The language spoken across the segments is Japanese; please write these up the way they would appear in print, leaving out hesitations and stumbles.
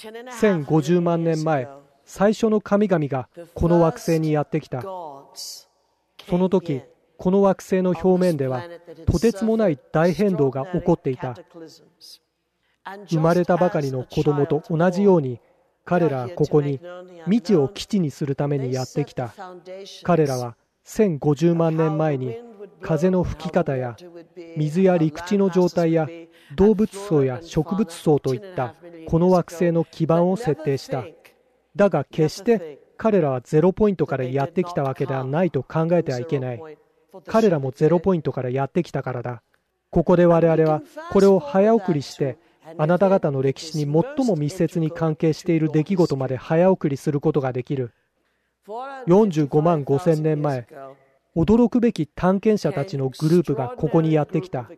1050万年前、最初の神々がこの惑星にやってきた。その時、この惑星の表面ではとてつもない大変動が起こっていた。生まれたばかりの子供と同じように、彼らはここに未知を基地にするためにやってきた。彼らは1050万年前に風の吹き方や水や陸地の状態や動物層や植物層といったこの惑星の基盤を設定した。だが決して彼らはゼロポイントからやってきたわけではないと考えてはいけない。彼らもゼロポイントからやってきたからだ。ここで我々はこれを早送りして、あなた方の歴史に最も密接に関係している出来事まで早送りすることができる。45万5000年前、驚くべき探検者たちのグループがここにやってきた。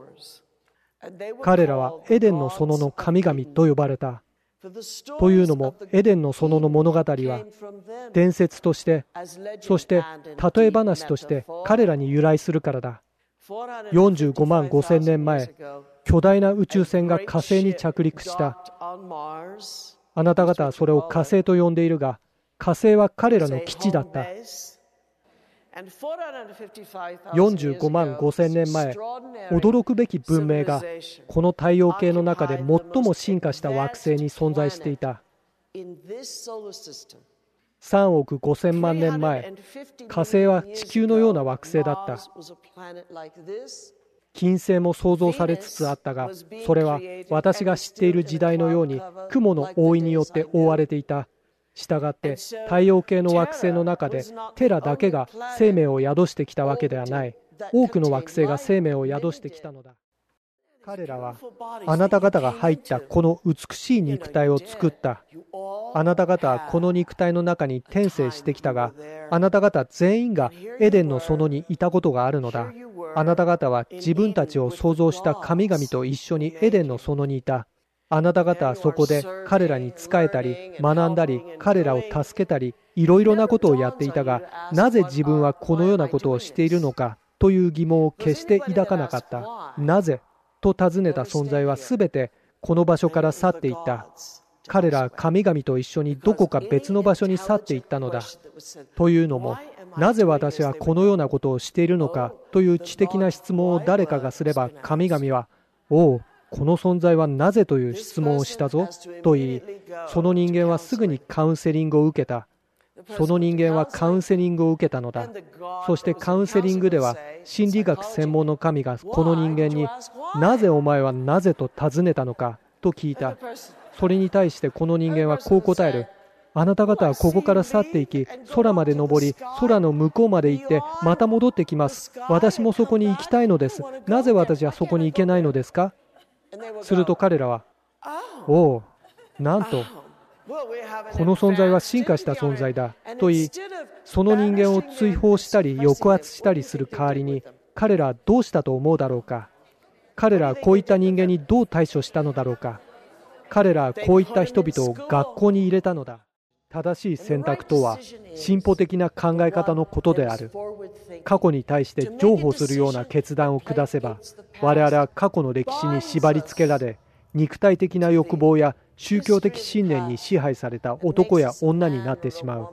彼らはエデンの園の神々と呼ばれた。というのも、エデンの園の物語は伝説として、そして例え話として彼らに由来するからだ。45万5000年前、巨大な宇宙船が火星に着陸した。あなた方はそれを火星と呼んでいるが、火星は彼らの基地だった。45万5000年前、驚くべき文明がこの太陽系の中で最も進化した惑星に存在していた。3億5000万年前、火星は地球のような惑星だった。金星も想像されつつあったが、それは私が知っている時代のように雲の覆いによって覆われていた。したがって太陽系の惑星の中でテラだけが生命を宿してきたわけではない。多くの惑星が生命を宿してきたのだ。彼らはあなた方が入ったこの美しい肉体を作った。あなた方はこの肉体の中に転生してきたが、あなた方全員がエデンの園にいたことがあるのだ。あなた方は自分たちを創造した神々と一緒にエデンの園にいた。あなた方はそこで彼らに仕えたり学んだり彼らを助けたりいろいろなことをやっていたが、なぜ自分はこのようなことをしているのかという疑問を決して抱かなかった。なぜと尋ねた存在は全てこの場所から去っていった。彼らは神々と一緒にどこか別の場所に去っていったのだ。というのも、なぜ私はこのようなことをしているのかという知的な質問を誰かがすれば、神々は「おう、この存在はなぜという質問をしたぞ」と言い、その人間はすぐにカウンセリングを受けた。その人間はカウンセリングを受けたのだ。そしてカウンセリングでは心理学専門の神がこの人間に「なぜお前はなぜと尋ねたのか」と聞いた。それに対してこの人間はこう答える。あなた方はここから去っていき、空まで登り、空の向こうまで行ってまた戻ってきます。私もそこに行きたいのです。なぜ私はそこに行けないのですか。すると彼らは「おお、なんとこの存在は進化した存在だ」と言い、その人間を追放したり抑圧したりする代わりに、彼らはどうしたと思うだろうか。彼らはこういった人間にどう対処したのだろうか。彼らはこういった人々を学校に入れたのだ。正しい選択とは進歩的な考え方のことである。過去に対して譲歩するような決断を下せば、我々は過去の歴史に縛り付けられ、肉体的な欲望や宗教的信念に支配された男や女になってしまう。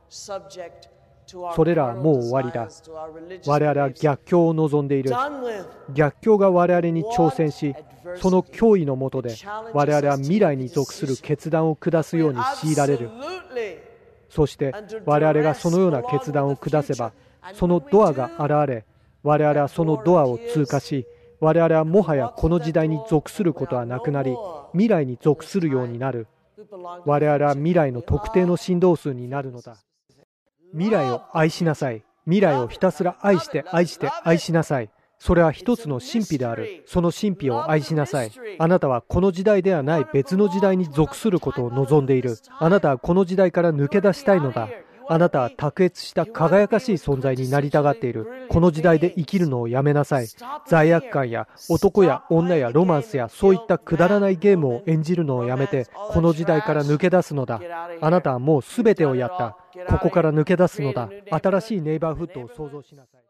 それらはもう終わりだ。我々は逆境を望んでいる。逆境が我々に挑戦し、その脅威の下で我々は未来に属する決断を下すように強いられる。そして我々がそのような決断を下せば、そのドアが現れ、我々はそのドアを通過し、我々はもはやこの時代に属することはなくなり、未来に属するようになる。我々は未来の特定の振動数になるのだ。未来を愛しなさい。未来をひたすら愛して愛して愛しなさい。それは一つの神秘である。その神秘を愛しなさい。あなたはこの時代ではない別の時代に属することを望んでいる。あなたはこの時代から抜け出したいのだ。あなたは卓越した輝かしい存在になりたがっている。この時代で生きるのをやめなさい。罪悪感や男や女やロマンスやそういったくだらないゲームを演じるのをやめて、この時代から抜け出すのだ。あなたはもう全てをやった。ここから抜け出すのだ。新しいネイバーフッドを創造しなさい。